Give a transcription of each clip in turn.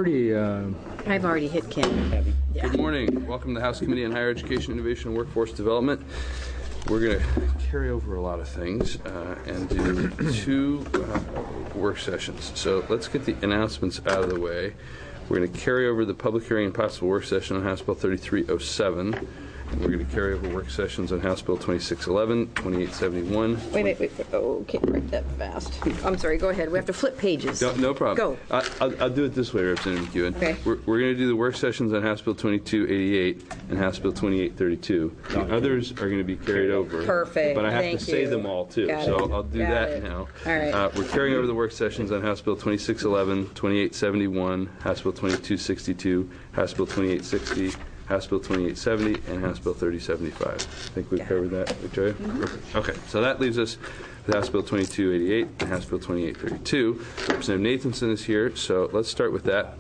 pretty... I've already hit Ken. heavy. Yeah. Good morning. Welcome to the House Committee on Higher Education, Innovation, and Workforce Development. We're going to carry over a lot of things and do two work sessions. So let's get the announcements out of the way. We're going to carry over the public hearing and possible work session on House Bill 3307. And we're going to carry over work sessions on House Bill 2611, 2871. Wait. Oh, can't write that fast. I'm sorry. Go ahead. We have to flip pages. No problem. Go. I'll do it this way, Representative McEwen. Okay. We're going to do the work sessions on House Bill 2288 and House Bill 2832. The others are going to be carried over. Perfect. But I have Thank to say you. them all, too. Got So it. I'll do Got that it. now. All right. We're carrying over the work sessions on House Bill 2611, 2871, House Bill 2262, House Bill 2860, House Bill 2870, and House Bill 3075. I think we've covered that, Victoria? Mm-hmm. Okay, so that leaves us with House Bill 2288 and House Bill 2832. Representative Nathanson is here, so let's start with that.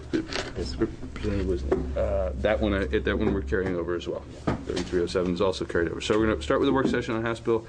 That one we're carrying over as well. 3307 is also carried over. So we're going to start with the work session on House Bill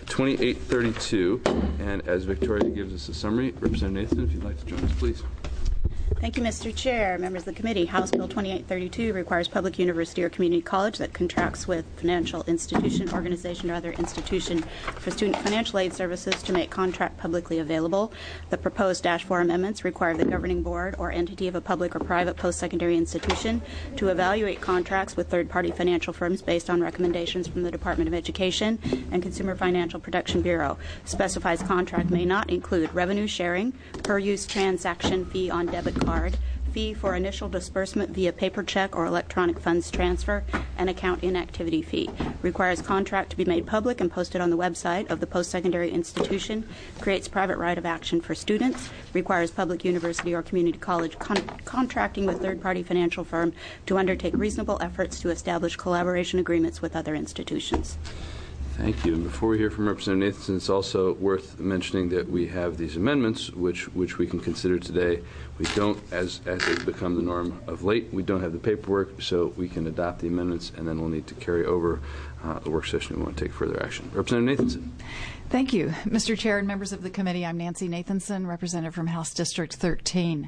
2832, and as Victoria gives us a summary, Representative Nathanson, if you'd like to join us, please. Thank you, Mr. Chair, members of the committee. House Bill 2832 requires public university or community college that contracts with financial institution, organization, or other institution for student financial aid services to make contract publicly available. The proposed -4 amendments require the governing board or entity of a public or private post-secondary institution to evaluate contracts with third-party financial firms based on recommendations from the Department of Education and Consumer Financial Protection Bureau. Specifies contract may not include revenue sharing, per-use transaction fee on debit card, fee for initial disbursement via paper check or electronic funds transfer, and account inactivity fee. Requires contract to be made public and posted on the website of the post-secondary institution. Creates private right of action for students. Requires public university or community college contracting with third-party financial firm to undertake reasonable efforts to establish collaboration agreements with other institutions. Thank you. And before we hear from Representative Nathanson, it's also worth mentioning that we have these amendments, which we can consider today. We don't, as has become the norm of late, we don't have the paperwork, so we can adopt the amendments, and then we'll need to carry over the work session we want to take further action. Representative Nathanson. Thank you, Mr. Chair and members of the committee. I'm Nancy Nathanson, representative from House District 13.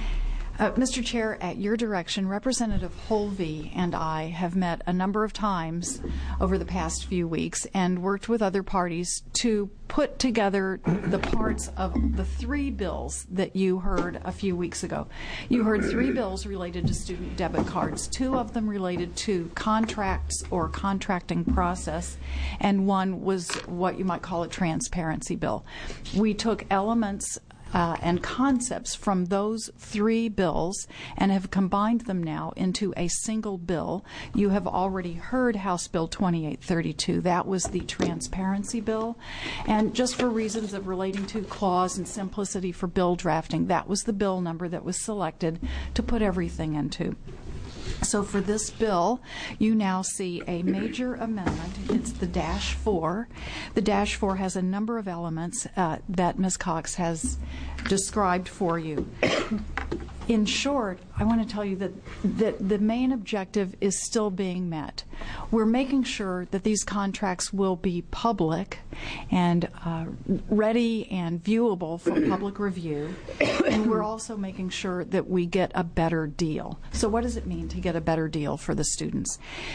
Mr. Chair, at your direction, Representative Holvey and I have met a number of times over the past few weeks and worked with other parties to put together the parts of the three bills that you heard a few weeks ago. You heard three bills related to student debit cards, two of them related to contracts or contracting process, and one was what you might call a transparency bill. We took elements and concepts from those three bills and have combined them now into a single bill. You have already heard House Bill 2832. That was the transparency bill. And just for reasons of relating to clause and simplicity for bill drafting, that was the bill number that was selected to put everything into. So for this bill, you now see a major amendment. It's the -4. The -4 has a number of elements that Ms. Cox has described for you. In short, I want to tell you that the main objective is still being met. We're making sure that these contracts will be public and ready and viewable for public review, and we're also making sure that we get a better deal. So what does it mean to get a better deal for the students?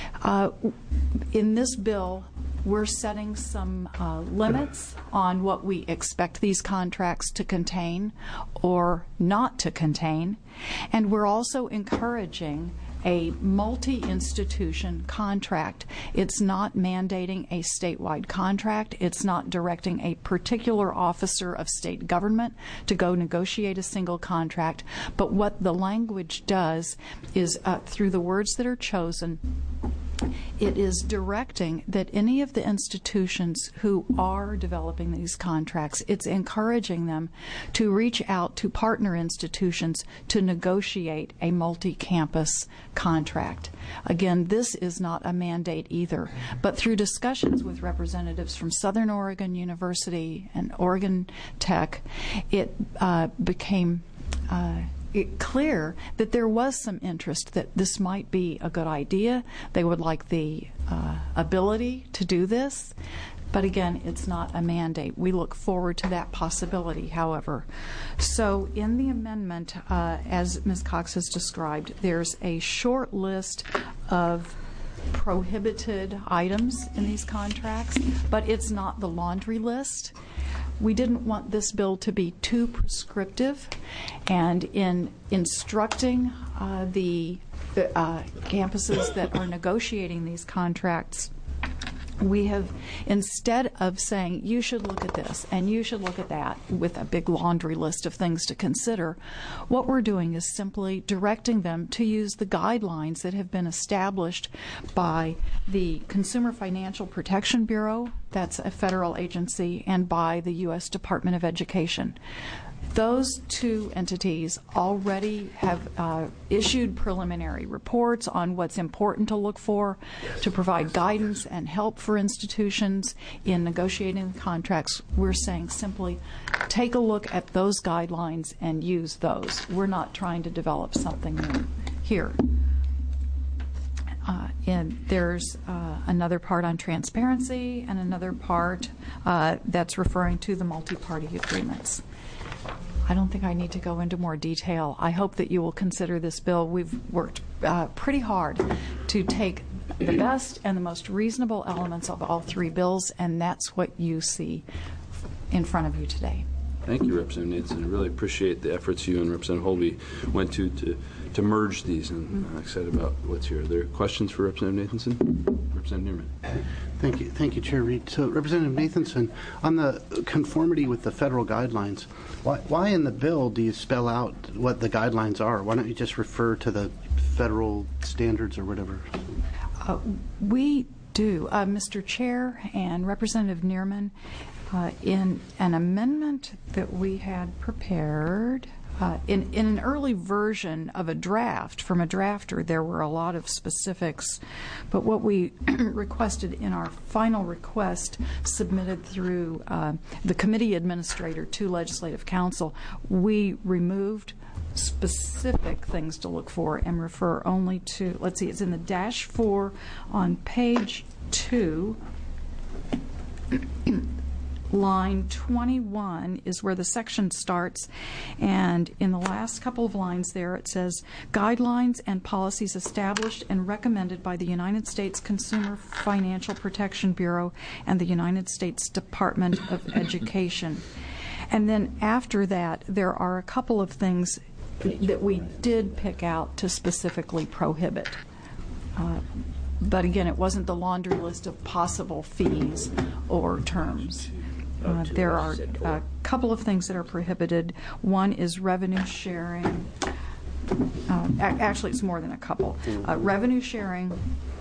In this bill, we're setting some limits on what we expect these contracts to contain or not to contain. And we're also encouraging a multi-institution contract. It's not mandating a statewide contract. It's not directing a particular officer of state government to go negotiate a single contract. But what the language does is, through the words that are chosen, it is directing that any of the institutions who are developing these contracts, it's encouraging them to reach out to partner institutions to negotiate a multi-campus contract. Again, this is not a mandate either, but through discussions with representatives from Southern Oregon University and Oregon Tech, it became clear that there was some interest that this might be a good idea. They would like the ability to do this. But again, it's not a mandate. We look forward to that possibility, however. So in the amendment, as Ms. Cox has described, there's a short list of prohibited items in these contracts, but it's not the laundry list. We didn't want this bill to be too prescriptive, and in instructing the campuses that are negotiating these contracts, we have, instead of saying you should look at this and you should look at that with a big laundry list of things to consider, what we're doing is simply directing them to use the guidelines that have been established by the Consumer Financial Protection Bureau, that's a federal agency, and by the U.S. Department of Education. Those two entities already have issued preliminary reports on what's important to look for to provide guidance and help for institutions in negotiating contracts. We're saying simply take a look at those guidelines and use those. We're not trying to develop something new here. And there's another part on transparency and another part that's referring to the multi-party agreements. I don't think I need to go into more detail. I hope that you will consider this bill. We've worked pretty hard to take the best and the most reasonable elements of all three bills, and that's what you see in front of you today. Thank you, Representative Nathanson. I really appreciate the efforts you and Representative Holby went to merge these, and I'm excited about what's here. Are there questions for Representative Nathanson? Representative Nierman. Thank you, Chair Reed. So, Representative Nathanson, on the conformity with the federal guidelines, why in the bill do you spell out what the guidelines are? Why don't you just refer to the federal standards or whatever? We do, Mr. Chair and Representative Nierman. In an amendment that we had prepared, in an early version of a draft from a drafter, there were a lot of specifics, but what we requested in our final request submitted through the committee administrator to Legislative Council, we removed specific things to look for and refer only to, let's see, it's in the -4 on page 2. Line 21 is where the section starts, and in the last couple of lines there it says guidelines and policies established and recommended by the United States Consumer Financial Protection Bureau and the United States Department of Education. And then after that there are a couple of things that we did pick out to specifically prohibit. But again, it wasn't the laundry list of possible fees or terms. There are a couple of things that are prohibited. One is revenue sharing. Actually, it's more than a couple. Revenue sharing,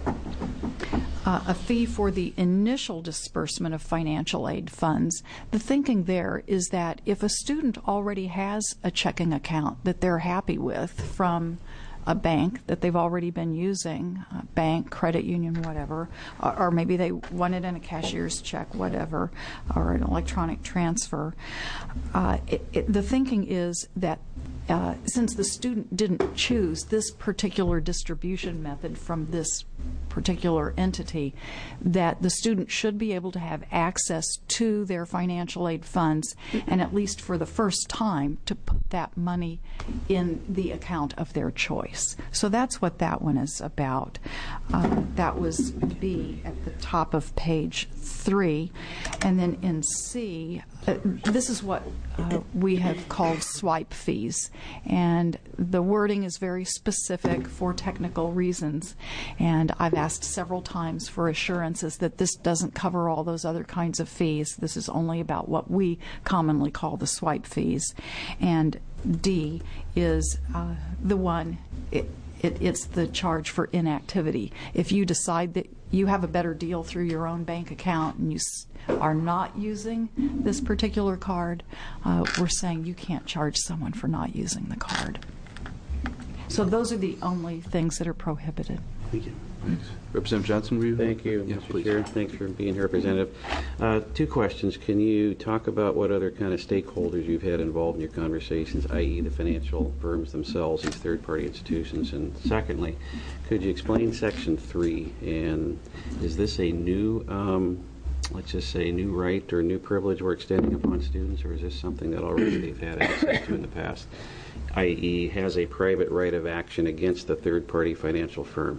a fee for the initial disbursement of financial aid funds. The thinking there is that if a student already has a checking account that they're happy with from a bank that they've already been using, bank, credit union, whatever, or maybe they want it in a cashier's check, whatever, or an electronic transfer. The thinking is that since the student didn't choose this particular distribution method from this particular entity, that the student should be able to have access to their financial aid funds, and at least for the first time to put that money in the account of their choice. So that's what that one is about. That was B at the top of page 3. And then in C, this is what we have called swipe fees. And the wording is very specific for technical reasons. And I've asked several times for assurances that this doesn't cover all those other kinds of fees. This is only about what we commonly call the swipe fees. And D is the one, it's the charge for inactivity. If you decide that you have a better deal through your own bank account and you are not using this particular card, we're saying you can't charge someone for not using the card. So those are the only things that are prohibited. Thank you. Thanks. Representative Johnson, were you? Thank you, Yeah, Mr. please. Chair. Thanks for being here, Representative. 2 questions. Can you talk about what other kind of stakeholders you've had involved in your conversations, i.e. the financial firms themselves, these third-party institutions? And secondly, could you explain Section 3? And is this a new let's just say, new right or new privilege we're extending upon students, or is this something that already they've had access to in the past, i.e. has a private right of action against the third-party financial firm?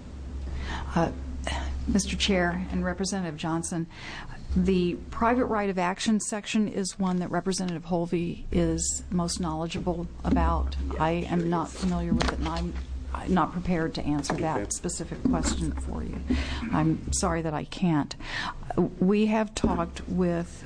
Mr. Chair and Representative Johnson, the private right of action section is one that Representative Holvey is most knowledgeable about. I am not familiar with it, and I'm not prepared to answer that specific question for you. I'm sorry that I can't. We have talked with,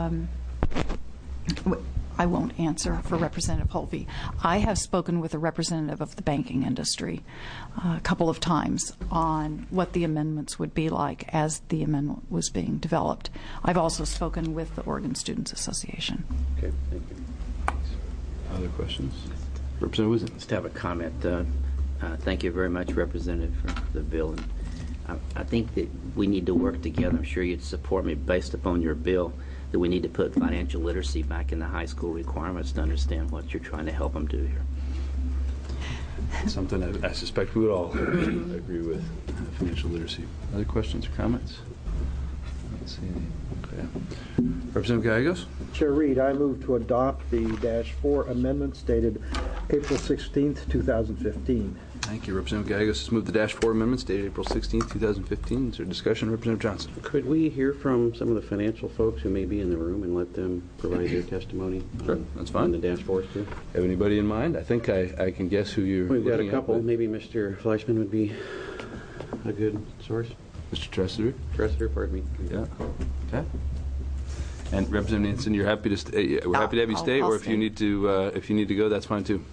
I won't answer for Representative Holvey. I have spoken with a representative of the banking industry a couple of times on what the amendments would be like as the amendment was being developed. I've also spoken with the Oregon Students Association. Okay, thank you. Other questions? Representative Wisdom. Just have a comment. Thank you very much, Representative, for the bill. And I think that we need to work together. I'm sure you'd support me based upon your bill that we need to put financial literacy back in the high school requirements to understand what you're trying to help them do here. Something I suspect we would all agree with, financial literacy. Other questions or comments? I don't see any. Okay. Representative Gallegos? Chair Reed, I move to adopt the -4 amendments dated April 16th, 2015. Thank you. Representative Gallegos has moved the -4 amendments dated April 16th, 2015. Is there discussion? Representative Johnson. Could we hear from some of the financial folks who may be in the room and let them provide their testimony? Sure, that's fine. On the dashboards too? Have anybody in mind? I think I can guess who you're We've got a looking couple. at. Maybe Mr. Fleischman would be a good source. Mr. Tressler? Tressler, pardon me. Yeah. Okay. And Representative Nansen, you're happy to stay. We're happy to have you stay, I'll or if you need to go, that's fine too.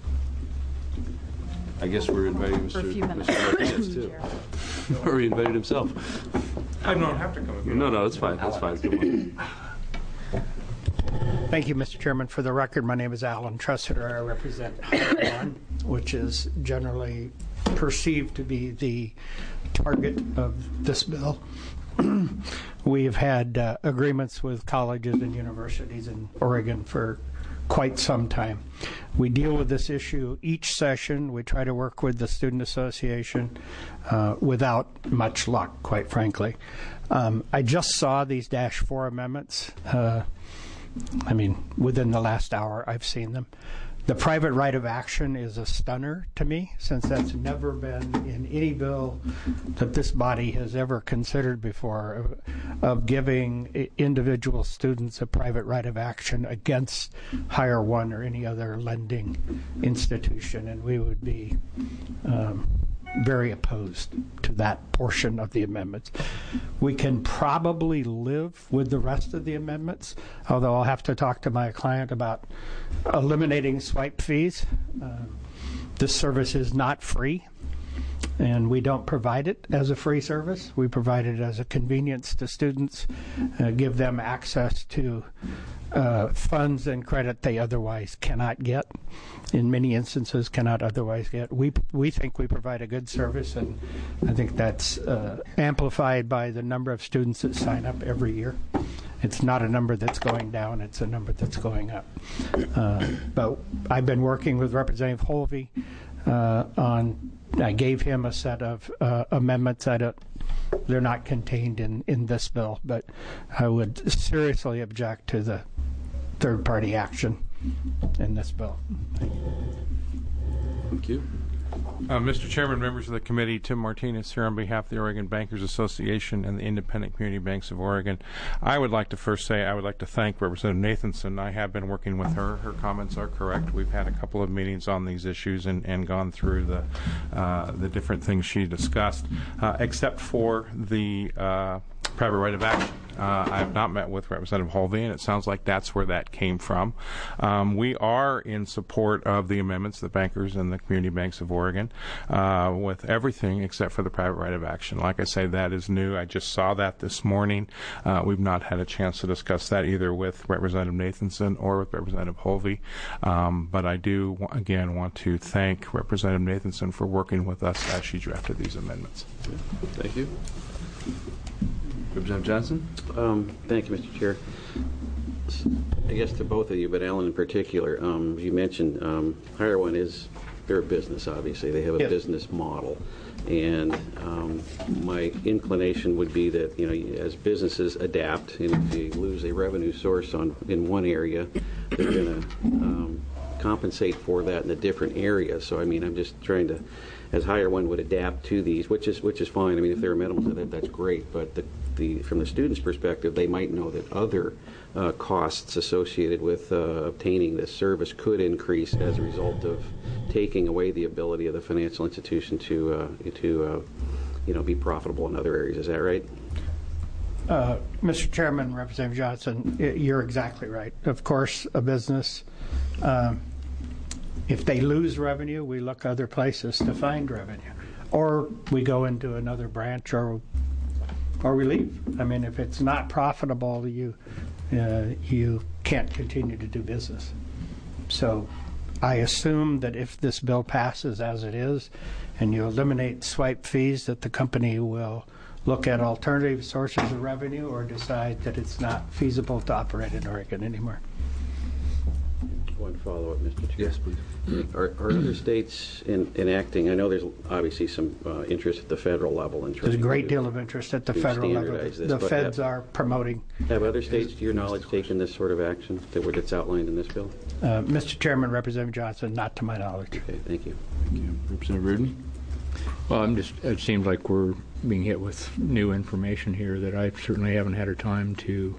I guess we're inviting For a few minutes. Mr. Martinez too. Or he invited himself. I don't have to come. No, that's fine. That's fine. Come on. Thank you, Mr. Chairman. For the record, my name is Alan Tressler. I represent Highway 1, which is generally perceived to be the target of this bill. We've had agreements with colleges and universities in Oregon for quite some time. We deal with this issue each session. We try to work with the Student Association without much luck, quite frankly. I just saw these -4 amendments. Within the last hour, I've seen them. The private right of action is a stunner to me, since that's never been in any bill that this body has ever considered before, of giving individual students a private right of action against Higher One or any other lending institution, and we would be very opposed to that portion of the amendments. We can probably live with the rest of the amendments, although I'll have to talk to my client about eliminating swipe fees. This service is not free, and we don't provide it as a free service. We provide it as a convenience to students, give them access to funds and credit they otherwise cannot get, in many instances cannot otherwise get. We think we provide a good service, and I think that's amplified by the number of students that sign up every year. It's not a number that's going down, it's a number that's going up. But I've been working with Representative Holvey I gave him a set of amendments. They're not contained in this bill, but I would seriously object to the third-party action in this bill. Thank you. Mr. Chairman, members of the committee, Tim Martinez here on behalf of the Oregon Bankers Association and the Independent Community Banks of Oregon. I would like to first say I would like to thank Representative Nathanson. I have been working with her. Her comments are correct. We've had a couple of meetings on these issues and gone through the different things she discussed, except for the private right of action. I have not met with Representative Holvey, and it sounds like that's where that came from. We are in support of the amendments, the bankers and the community banks of Oregon, with everything except for the private right of action. Like I say, that is new. I just saw that this morning. We've not had a chance to discuss that either with Representative Nathanson or with Representative Holvey. But I do, again, want to thank Representative Nathanson for working with us as she drafted these amendments. Thank you. Representative Johnson? Thank you, Mr. Chair. I guess to both of you, but Alan in particular, as you mentioned, Higher One they're a business, obviously. They have a business model. And my inclination would be that, as businesses adapt, and if you lose a revenue source in one area, they're going to compensate for that in a different area. So, I'm just trying to, as higher one would adapt to these, which is fine. If they're amenable to that, that's great. But from the student's perspective, they might know that other costs associated with obtaining this service could increase as a result of taking away the ability of the financial institution to be profitable in other areas. Is that right? Mr. Chairman, Representative Johnson, you're exactly right. Of course, a business, if they lose revenue, we look other places to find revenue, or we go into another branch, or we leave. If it's not profitable, you can't continue to do business. So I assume that if this bill passes as it is, and you eliminate swipe fees, that the company will look at alternative sources of revenue or decide that it's not feasible to operate in Oregon anymore. One follow-up, Mr. Chair. Yes, please. Are other states enacting? I know there's obviously some interest at the federal level in terms. There's a great deal of interest at the federal level. The feds are promoting. Have other states, to your knowledge, taken this sort of action that's outlined in this bill? Mr. Chairman, Representative Johnson, not to my knowledge. Okay, thank you. Thank you. Representative Reardon? Well, it seems like we're being hit with new information here that I certainly haven't had a time to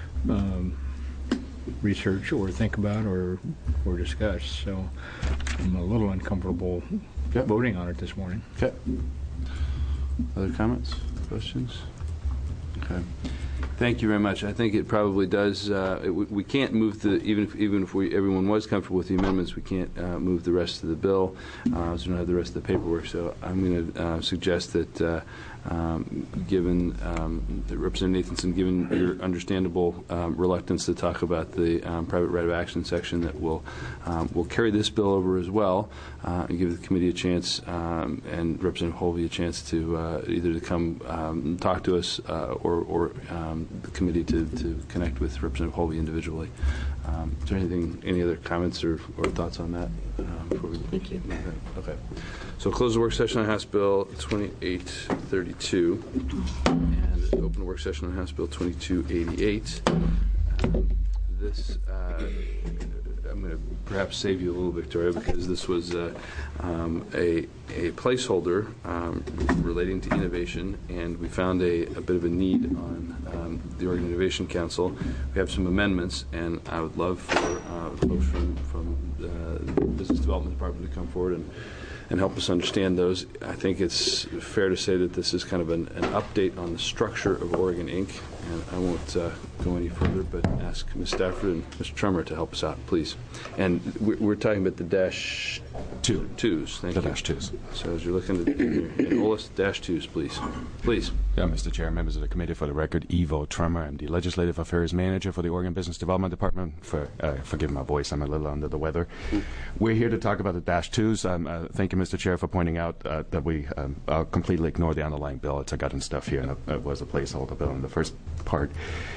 research or think about or discuss. So I'm a little uncomfortable voting on it this morning. Okay. Other comments, questions? Okay. Thank you very much. I think it probably does. We can't move even if everyone was comfortable with the amendments, we can't move the rest of the bill. So we don't have the rest of the paperwork. So I'm going to suggest that, given Representative Nathanson, given your understandable reluctance to talk about the private right of action section, that we'll carry this bill over as well, and give the committee a chance and Representative Holvey a chance to either to come talk to us or the committee to connect with Representative Holvey individually. Is there any other comments or thoughts on that? Before we Thank you. Okay. So close the work session on House Bill 2832 and open the work session on House Bill 2288. This I'm going to perhaps save you a little, Victoria, because this was a placeholder relating to innovation, and we found a bit of a need on the Oregon Innovation Council. We have some amendments, and I would love for folks from the Business Development Department to come forward and help us understand those. I think it's fair to say that this is kind of an update on the structure of Oregon Inc., and I won't go any further, but ask Ms. Stafford and Mr. Trummer to help us out, please. And we're talking about the dash twos. Thank you. The dash twos. So as you're looking at OLS dash twos, please. Please. Yeah, Mr. Chair, members of the committee, for the record, Ivo Trummer. I'm the Legislative Affairs Manager for the Oregon Business Development Department. Forgive my voice, I'm a little under the weather. We're here to talk about the dash twos. Thank you, Mr. Chair, for pointing out that we completely ignore the underlying bill. It's a gut and stuff here, and it was a placeholder bill in the first part.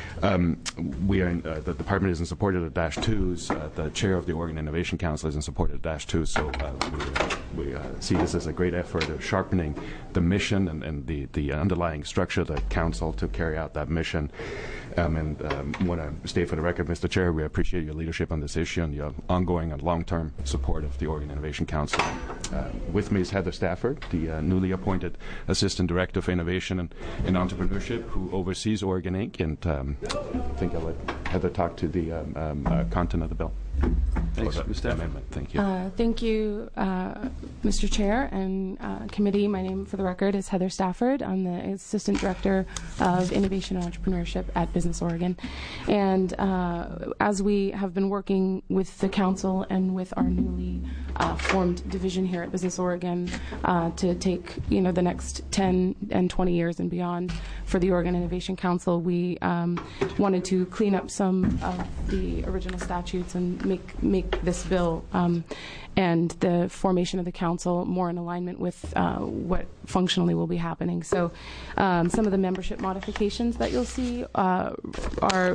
The department is in support of the dash twos. The chair of the Oregon Innovation Council is in support of the dash twos. So we see this as a great effort of sharpening the mission and the underlying structure of the council to carry out that mission. And want to state for the record, Mr. Chair, we appreciate your leadership on this issue and your ongoing and long-term support of the Oregon Innovation Council. With me is Heather Stafford, the newly appointed Assistant Director for Innovation and Entrepreneurship, who oversees Oregon Inc. And I think I'll let Heather talk to the content of the bill. Thanks, Ms. Stafford. Thank you. Thank you, Mr. Chair and committee. My name, for the record, is Heather Stafford. I'm the Assistant Director of Innovation and Entrepreneurship at Business Oregon. And as we have been working with the council and with our newly formed division here at Business Oregon to take the next 10 and 20 years and beyond for the Oregon Innovation Council, we wanted to clean up some of the original statutes and make this bill and the formation of the council more in alignment with what functionally will be happening. So some of the membership modifications that you'll see are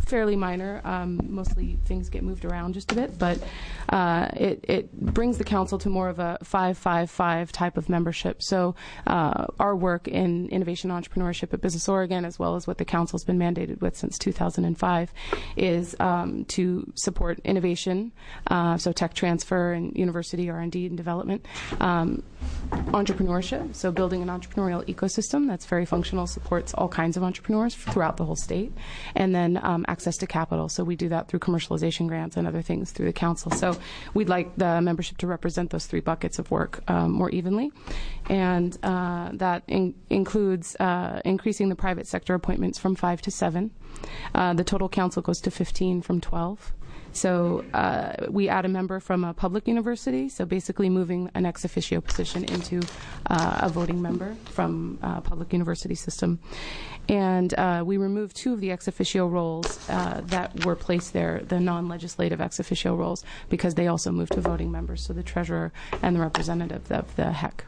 fairly minor. Mostly things get moved around just a bit, but it brings the council to more of a 5-5-5 type of membership. So our work in innovation and entrepreneurship at Business Oregon, as well as what the council's been mandated with since 2005, is to support innovation, so tech transfer and university R&D and development, entrepreneurship, so building an entrepreneurial ecosystem that's very functional, supports all kinds of entrepreneurs throughout the whole state, and then access to capital. So we do that through commercialization grants and other things through the council. So we'd like the membership to represent those three buckets of work more evenly, and that includes increasing the private sector appointments from 5 to 7. The total council goes to 15 from 12. So we add a member from a public university, so basically moving an ex officio position into a voting member from a public university system. And we removed 2 of the ex officio roles that were placed there, the non-legislative ex officio roles, because they also moved to voting members, so the treasurer and the representative of the HEC.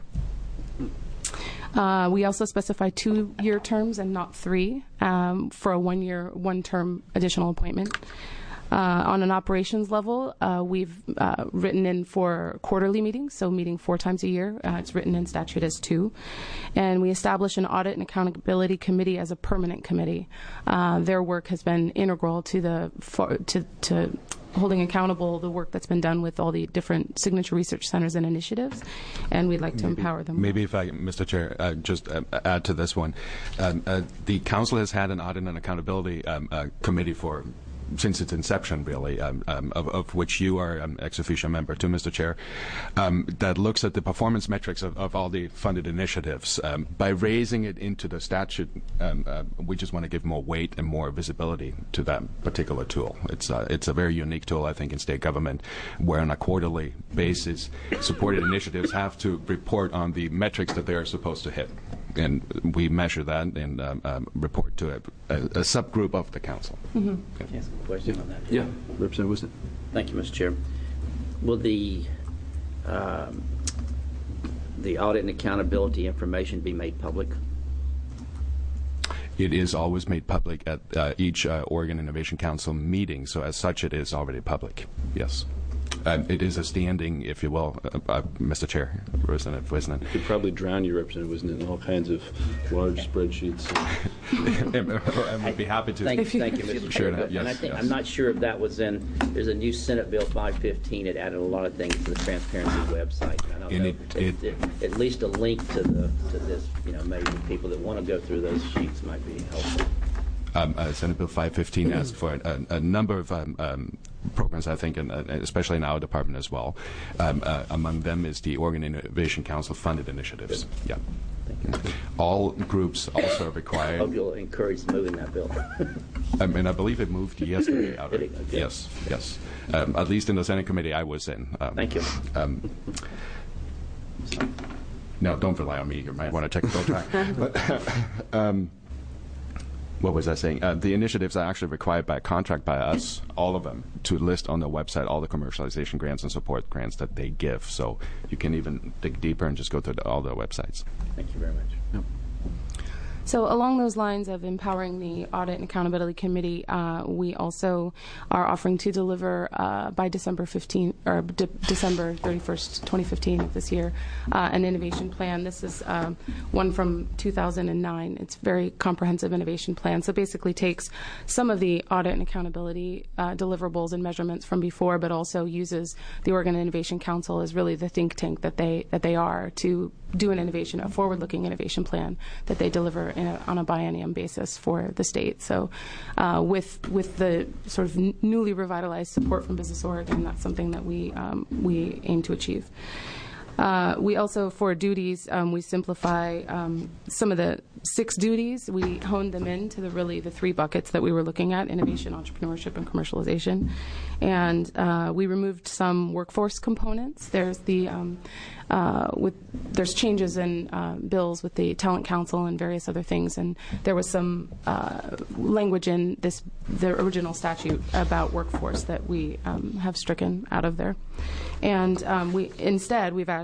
We also specify 2-year terms and not 3 for a 1-year, 1-term additional appointment. On an operations level, we've written in for quarterly meetings, so meeting 4 times a year. It's written in statute as 2. And we establish an audit and accountability committee as a permanent committee. Their work has been integral to to holding accountable the work that's been done with all the different signature research centers and initiatives, and we'd like to empower them. Maybe if I, Mr. Chair, just add to this one. The council has had an audit and accountability committee since its inception, really, of which you are an ex officio member too, Mr. Chair, that looks at the performance metrics of all the funded initiatives. By raising it into the statute, we just want to give more weight and more visibility to that particular tool. It's a very unique tool, I think, in state government, where on a quarterly basis, supported initiatives have to report on the metrics that they are supposed to hit. And we measure that and report to a subgroup of the council. Mm-hmm. Can I ask a question on that? Yeah, Representative Wisnet. Thank you, Mr. Chair. Will the audit and accountability information be made public? It is always made public at each Oregon Innovation Council meeting, so as such it is already public, yes. It is a standing, if you will, Mr. Chair, Representative Wisnet. You could probably drown your Representative Wisnet in all kinds of large spreadsheets. I would be happy to. Thank you, Mr. Sure, Chair. yes, and I think, yes. I'm not sure if that was in, there's a new Senate Bill 515. It added a lot of things to the transparency website. And I don't know, at least a link to this, maybe people that want to go through those sheets might be helpful. Senate Bill 515 asked for a number of programs, I think, and especially in our department as well. Among them is the Oregon Innovation Council funded initiatives. Good. Yeah. Thank you. All groups also require. I hope you'll encourage moving that bill. I believe it moved yesterday. Did it? Okay. Yes. At least in the Senate committee I was in. Thank you. No, don't rely on me. You might want to check the bill track. But, what was I saying? The initiatives are actually required by contract by us, all of them, to list on the website all the commercialization grants and support grants that they give. So you can even dig deeper and just go to all the websites. Thank you very much. Yep. So along those lines of empowering the Audit and Accountability Committee, we also are offering to deliver by December 31st, 2015 of this year, an innovation plan. This is one from 2009. It's a very comprehensive innovation plan. So basically takes some of the audit and accountability deliverables and measurements from before, but also uses the Oregon Innovation Council as really the think tank that they are to do a forward-looking innovation plan that they deliver on a biennium basis for the state. So with the sort of newly revitalized support from Business Oregon, that's something that we aim to achieve. We also, for duties, we simplify some of the 6 duties. We honed them into the 3 buckets that we were looking at: innovation, entrepreneurship, and commercialization. And we removed some workforce components. There's there's changes in bills with the Talent Council and various other things, and there was some language in the original statute about workforce that we have stricken out of there. And we've added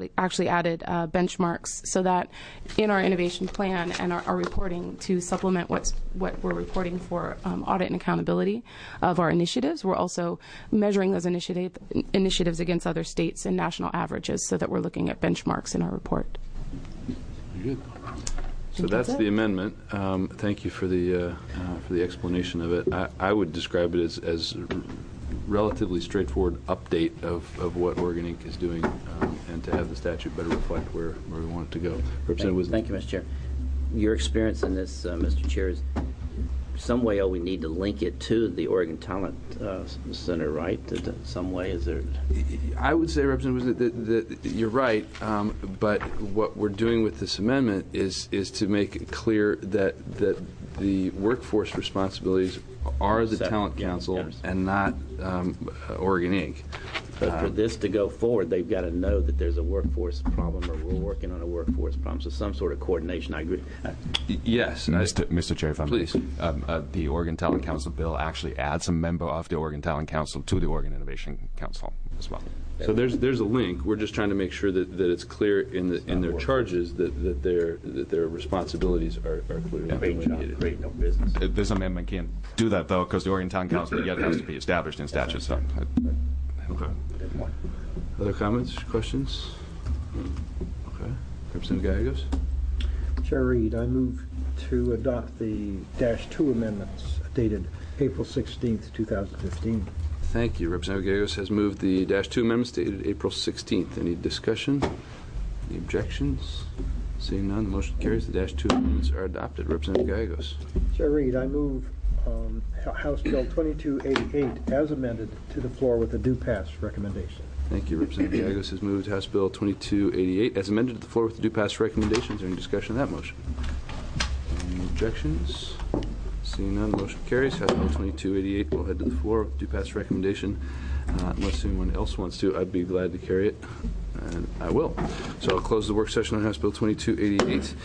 actually added benchmarks so that in our innovation plan and our reporting to supplement what we're reporting for audit and accountability of our initiatives, we're also measuring those initiatives against other states and national averages so that we're looking at benchmarks in our report. Very good. So that's the amendment. Thank you for the explanation of it. I would describe it as relatively straightforward update of what Oregon Inc. is doing, and to have the statute better reflect where we want it to go. Representative Wisdom. Thank you, Mr. Chair. Your experience in this, Mr. Chair, is some way we need to link it to the Oregon Talent Center, right? Some way, is there? I would say, Representative Wisdom, that you're right, but what we're doing with this amendment is to make it clear that the workforce responsibilities are the Talent Council and not Oregon Inc. But for this to go forward, they've got to know that there's a workforce problem, or we're working on a workforce problem. So some sort of coordination. I agree. Yes, Mr. Chair, if I may. Please. The Oregon Talent Council bill actually adds a member of the Oregon Talent Council to the Oregon Innovation Council as well. So there's a link. We're just trying to make sure that it's clear in their charges that their responsibilities are clearly delineated. Great, no business. This amendment can't do that though, because the Oregon Talent Council yet has to be established in statute. So. Okay. Other comments, questions? Okay. Representative Gallegos. Chair Reed, I move to adopt the -2 amendments dated April 16th, 2015. Thank you. Representative Gallegos has moved the -2 amendments dated April 16th. Any discussion? Any objections? Seeing none, the motion carries. The -2 amendments are adopted. Representative Gallegos. Chair Reed, I move House Bill 2288 as amended to the floor with a due pass recommendation. Thank you. Representative Gallegos has moved House Bill 2288 as amended to the floor with the due pass recommendations. Any discussion of that motion? Any objections? Seeing none, the motion carries. House Bill 2288 will head to the floor with due pass recommendation. Unless anyone else wants to, I'd be glad to carry it, and I will. So I'll close the work session on House Bill 2288.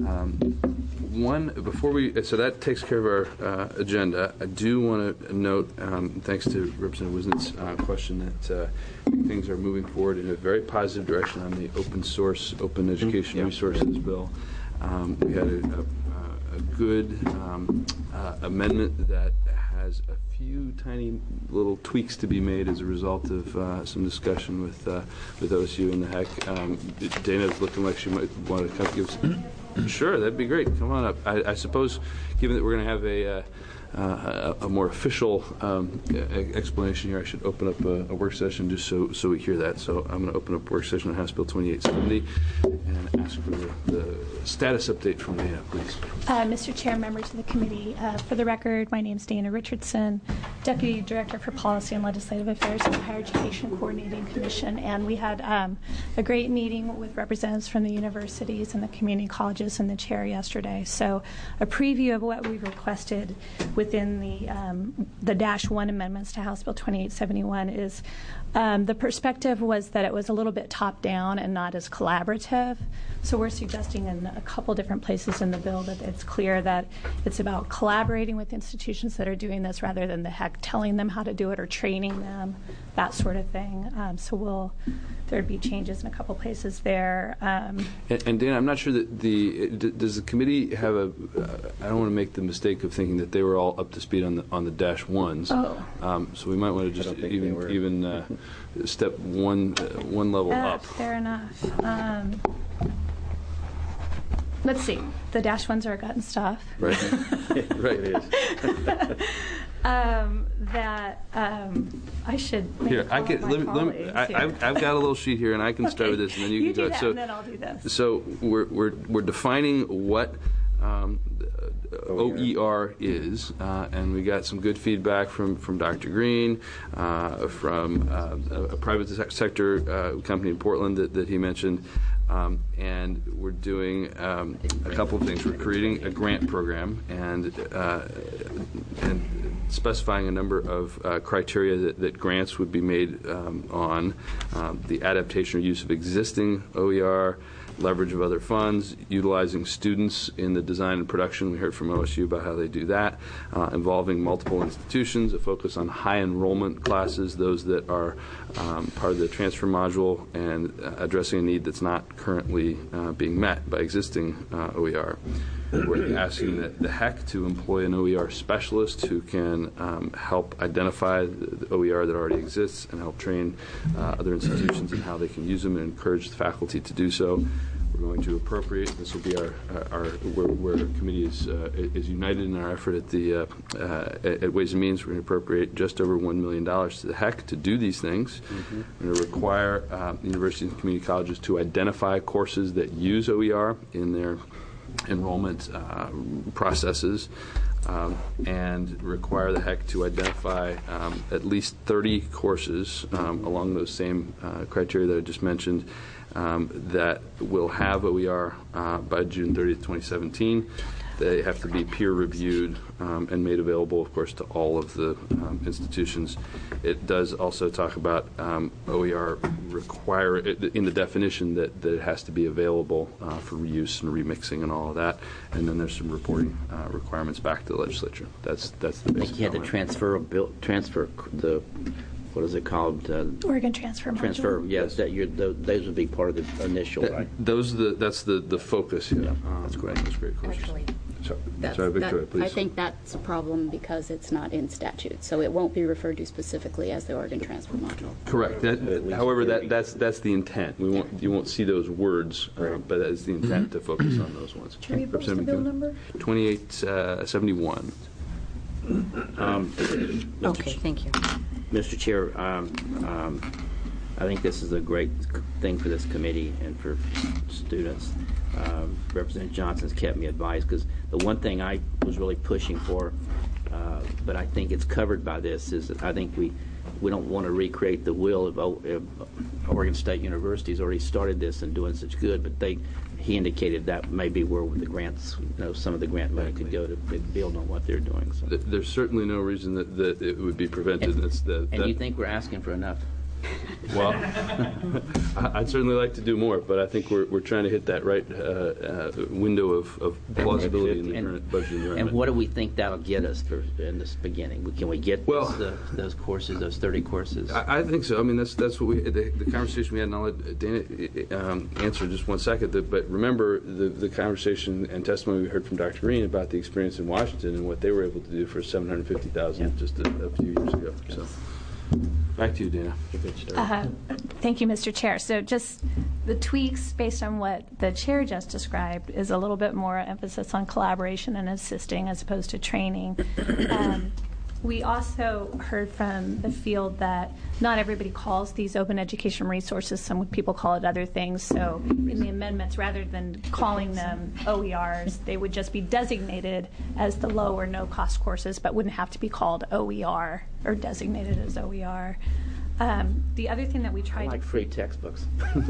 So that takes care of our agenda. I do want to note, thanks to Representative Wisnit's question, that things are moving forward in a very positive direction on the open source, open education resources bill. We had a good amendment that has a few tiny little tweaks to be made as a result of some discussion with OSU and the HEC. Dana's looking like she might want to come give some. Sure, that'd be great. Come on up. I suppose, given that we're going to have a more official explanation here, I should open up a work session just so we hear that. So I'm going to open up work session on House Bill 2870 and ask for the status update from Dana, please. Mr. Chair, members of the committee, for the record, my name is Dana Richardson, Deputy Director for Policy and Legislative Affairs at the Higher Education Coordinating Commission, and we had a great meeting with representatives from the universities and the community colleges and the chair yesterday. So a preview of what we requested within the -1 amendments to House Bill 2871 is the perspective was that it was a little bit top-down and not as collaborative. So we're suggesting in a couple different places in the bill that it's clear that it's about collaborating with institutions that are doing this rather than the HEC telling them how to do it or training them, that sort of thing. So there'd be changes in a couple places there. And Dana, I'm not sure that does the committee have I don't want to make the mistake of thinking that they were all up to speed on the -1s. Oh. So we might want to just even step one level up. Fair enough. Let's see. The -1s are gut and stuff. Right. Right. It is. I should. Here, I've got a little sheet here, and I can start with this, and then you can go. So, and then I'll do this. So we're defining what OER is, and we got some good feedback from Dr. Green, from a private sector company in Portland that he mentioned. And we're doing a couple of things. We're creating a grant program and specifying a number of criteria that grants would be made on the adaptation or use of existing OER, leverage of other funds, utilizing students in the design and production. We heard from OSU about how they do that, involving multiple institutions, a focus on high enrollment classes, those that are part of the transfer module, and addressing a need that's not currently being met by existing OER. We're asking the HEC to employ an OER specialist who can help identify the OER that already exists and help train other institutions in how they can use them and encourage the faculty to do so. We're going to appropriate. This will be our where our committee is united in our effort at Ways and Means. We're going to appropriate just over $1 million to the HEC to do these things. We're going to require universities and community colleges to identify courses that use OER in their enrollment processes, and require the HEC to identify at least 30 courses along those same criteria that I just mentioned that will have OER by June 30th, 2017. They have to be peer-reviewed and made available, of course, to all of the institutions. It does also talk about OER require in the definition that it has to be available for reuse and remixing and all of that. And then there's some reporting requirements back to the legislature. That's the basic. I think you had to transfer the. What is it called? Oregon Transfer Module. Transfer, yes. Those would be part of the initial, right? That's the focus. Yeah, that's great. That's a great question. Actually, sorry, Victoria, please. I think that's a problem because it's not in statute, so it won't be referred to specifically as the Oregon Transfer Module. Correct. However, that's the intent. You won't see those words, but that is the intent to focus on those ones. Jerry, what's the bill number? 2871. Okay, thank you. Mr. Chair, I think this is a great thing for this committee and for students. Representative Johnson's kept me advised, because the one thing I was really pushing for, but I think it's covered by this, is that I think we don't want to recreate the wheel of Oregon State University's already started this and doing such good, but he indicated that may be where the grants, some of the grant money could go to build on what they're doing. So. There's certainly no reason that it would be prevented. And you think we're asking for enough? Well, I'd certainly like to do more, but I think we're trying to hit that right window of plausibility in the current budget environment. And what do we think that'll get us in this beginning? Can we get those courses, those 30 courses? I think so. I mean, that's what the conversation we had, and I'll let Dana answer just one second. But remember the conversation and testimony we heard from Dr. Green about the experience in Washington and what they were able to do for $750,000 just a few years ago. So. Back to you, Dana. Thank you, Mr. Chair. So just the tweaks based on what the chair just described is a little bit more emphasis on collaboration and assisting as opposed to training. We also heard from the field that not everybody calls these open education resources. Some people call it other things. So in the amendments, rather than calling them OERs, they would just be designated as the low or no cost courses, but wouldn't have to be called OER or designated as OER. The other thing that we tried like free textbooks.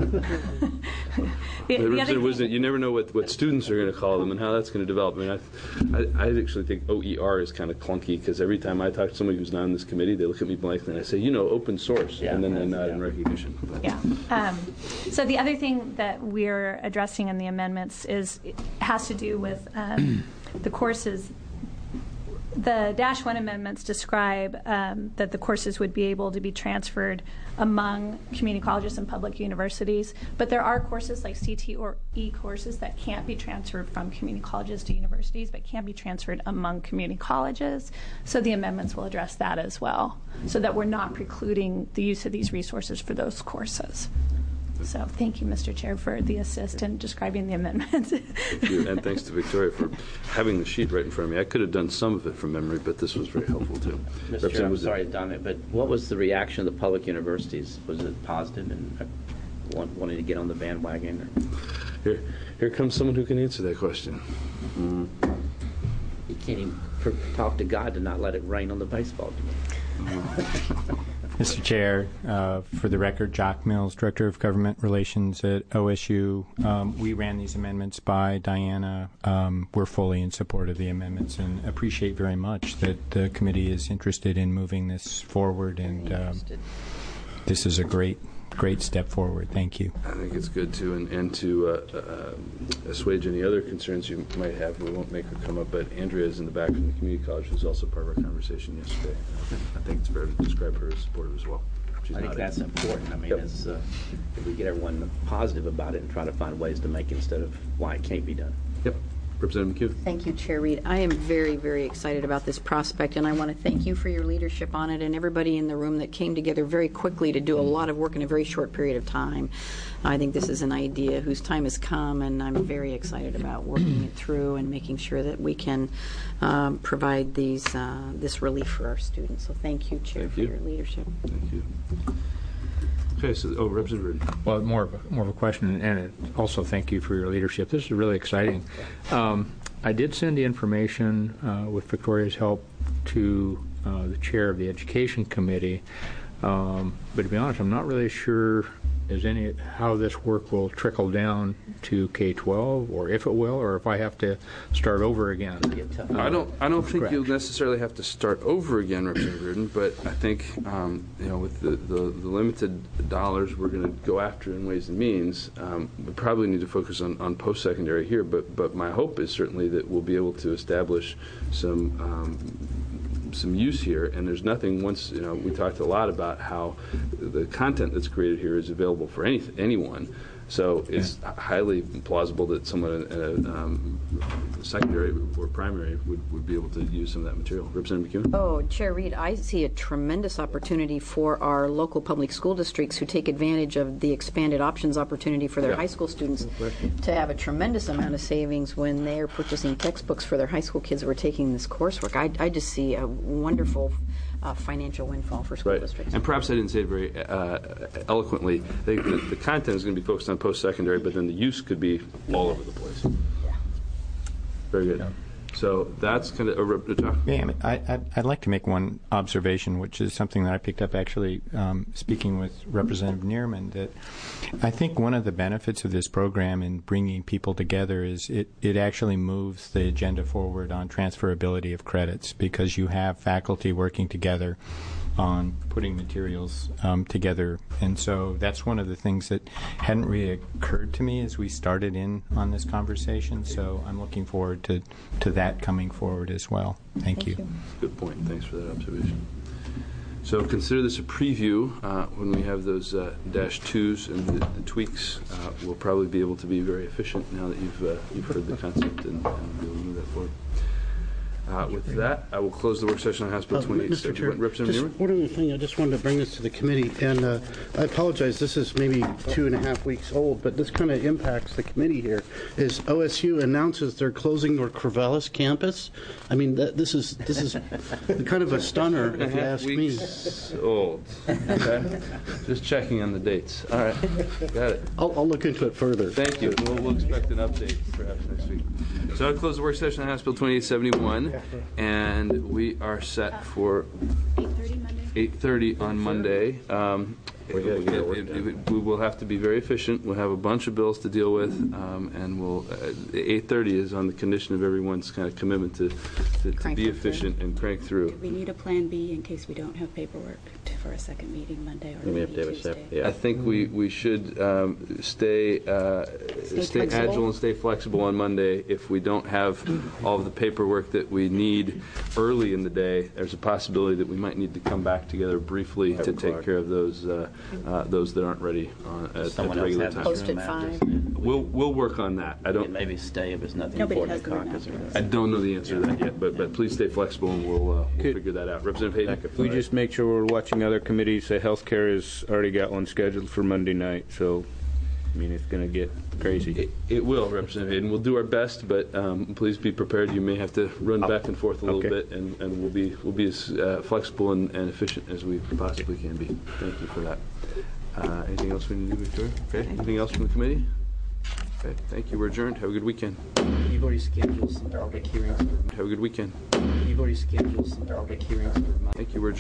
You never know what students are going to call them and how that's going to develop. I mean, I actually think OER is kind of clunky, because every time I talk to somebody who's not in this committee, they look at me blankly and I say, open source, and then they nod in recognition. But. Yeah. So the other thing that we're addressing in the amendments has to do with the courses. The -1 amendments describe that the courses would be able to be transferred among community colleges and public universities, but there are courses like CT or E courses that can't be transferred from community colleges to universities, but can be transferred among community colleges. So the amendments will address that as well, so that we're not precluding the use of these resources for those courses. So thank you, Mr. Chair, for the assist in describing the amendments. Thank you, and thanks to Victoria for having the sheet right in front of me. I could have done some of it from memory, but this was very helpful, too. Mr. Chair, I'm sorry, Don, but what was the reaction of the public universities? Was it positive and wanting to get on the bandwagon? Here comes someone who can answer that question. You can't even talk to God to not let it rain on the baseball team. Mr. Chair, for the record, Jock Mills, Director of Government Relations at OSU. We ran these amendments by Diana. We're fully in support of the amendments and appreciate very much that the committee is interested in moving this forward. And this is a great step forward. Thank you. I think it's good too, and to assuage any other concerns you might have. We won't make her come up, but Andrea is in the back from the community college, who's also part of our conversation yesterday. I think it's fair to describe her as supportive as well. I think that's important. I mean, it's, if we get everyone positive about it and try to find ways to make it instead of why it can't be done. Yep. Representative McHugh. Thank you, Chair Reed. I am very, very excited about this prospect, and I want to thank you for your leadership on it and everybody in the room that came together very quickly to do a lot of work in a very short period of time. I think this is an idea whose time has come, and I'm very excited about working it through and making sure that we can provide this relief for our students. So thank you, Chair, for your leadership. Thank you. Okay, so Representative Reed. Well, more of a question, and also thank you for your leadership. This is really exciting. I did send the information with Victoria's help to the chair of the Education Committee, but to be honest, I'm not really sure how this work will trickle down to K-12, or if it will, or if I have to start over again. I don't think you'll necessarily have to start over again, Representative Reardon, but I think with the limited dollars we're going to go after in Ways and Means, we probably need to focus on post-secondary here. But my hope is certainly that we'll be able to establish some use here, and there's nothing. Once we talked a lot about how the content that's created here is available for anyone, so it's highly plausible that someone in a secondary or primary would be able to use some of that material. Representative McEwen? Oh, Chair Reed, I see a tremendous opportunity for our local public school districts who take advantage of the expanded options opportunity for their high school students to have a tremendous amount of savings when they are purchasing textbooks for their high school kids who are taking this coursework. I just see a wonderful financial windfall for school districts. And perhaps I didn't say it very eloquently. The content is going to be focused on post-secondary, but then the use could be all over the place. Very good. So that's kind of a talk. Yeah, I'd like to make one observation, which is something that I picked up actually speaking with Representative Neerman, that I think one of the benefits of this program in bringing people together is it actually moves the agenda forward on transferability of credits, because you have faculty working together on putting materials together. And so that's one of the things that hadn't really occurred to me as we started in on this conversation. So I'm looking forward to that coming forward as well. Thank you. Good point. Thanks for that observation. So consider this a preview. When we have those -2s and the tweaks, we'll probably be able to be very efficient now that you've heard the concept and be able to move that forward. With that, I will close the work session on House Bill 28. Mr. Chair, Representative just one other thing. I just wanted to bring this to the committee, and I apologize. This is maybe 2.5 weeks old, but this kind of impacts the committee here. Is OSU announces they're closing their Corvallis campus? I mean, this is kind of a stunner, if you ask me. Weeks old. Okay. Just checking on the dates. All right, got it. I'll look into it further. Thank you. We'll expect an update perhaps next week. So I'll close the work session on House Bill 2871. And we are set for 8:30 on Monday. We will have to be very efficient. We'll have a bunch of bills to deal with, and 8:30 is on the condition of everyone's kind of commitment to be efficient and crank through. We need a plan B in case we don't have paperwork for a second meeting Monday or Tuesday. I think we should stay agile and stay flexible on Monday. If we don't have all of the paperwork that we need early in the day, there's a possibility that we might need to come back together briefly to take care of those that aren't ready at the regular time. Post at 5. We'll work on that. I don't. Maybe stay if there's nothing Nobody important has in caucus. I don't know the answer to that yet, but please stay flexible and we'll figure that out. Representative Hayden. If we just make sure we're watching other committees, say healthcare has already got one scheduled for Monday night, so I mean it's going to get crazy. It will, Representative Hayden. We'll do our best, but please be prepared. You may have to run back and forth a little bit, and we'll be as flexible and efficient as we possibly can be. Thank you for that. Anything else we need to do, Victoria? Okay. Anything else from the committee? Okay. Thank you. We're adjourned. Have a good weekend. You've already scheduled some public hearings. Have a good weekend. You've already scheduled some public hearings. Thank you. We're adjourned.